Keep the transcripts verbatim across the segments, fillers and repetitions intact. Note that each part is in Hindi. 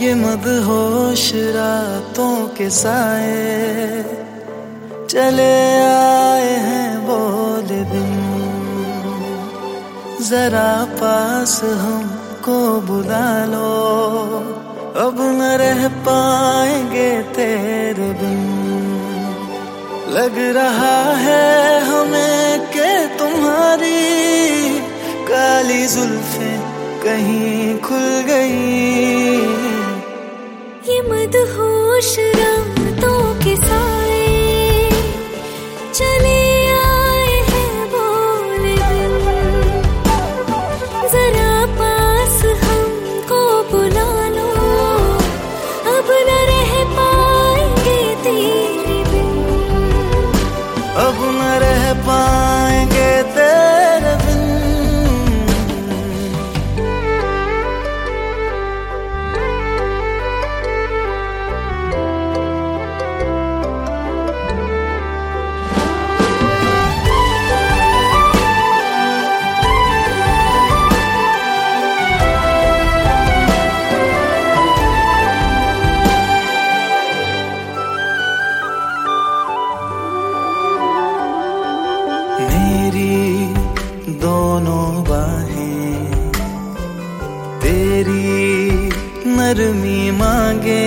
ये मदहोश रातों के साए चले आए हैं बोले दिन, जरा पास हमको बुला लो, अब न रह पाएंगे तेरे बिन। लग रहा है हमें कि तुम्हारी काली जुल्फें कहीं खुल गई। ये मदहोश रातों के साए चले आए हैं बोले दिन, जरा पास हमको बुला लो, अब न रह पाएंगे तेरे बिन, अब न रह पाएंगे तेरे बिन। मेरी दोनों बाहें तेरी नरमी मांगे,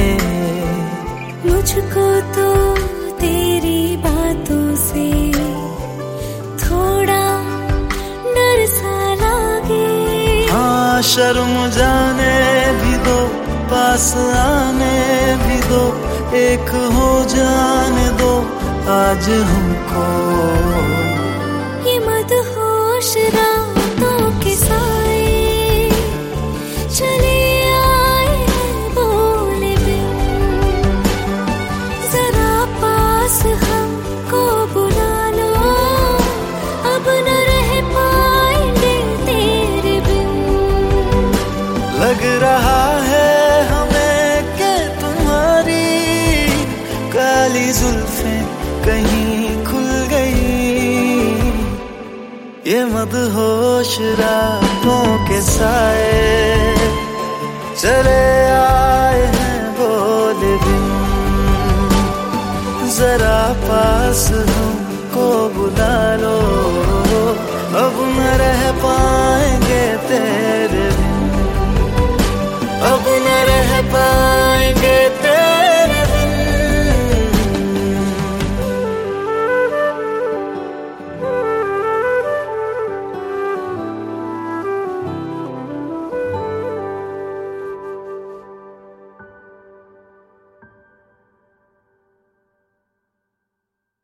मुझको तो तेरी बातों से थोड़ा डर सा लागे। हाँ शर्म जाने भी दो, पास आने भी दो, एक हो जाने दो आज हमको। ये मदहोश रातों के साए चले आए हैं बोले बिन, जरा पास हमको बुला लो, अब न रह पाएंगे तेरे बिन। लग रहा है हमें कि तुम्हारी काली जुल्फें कहीं खुल गई। ये मदहोश रातों के साए चले आए हैं बोले बिन, जरा पास हमको बुला लो, अब न रह पाएंगे तेरे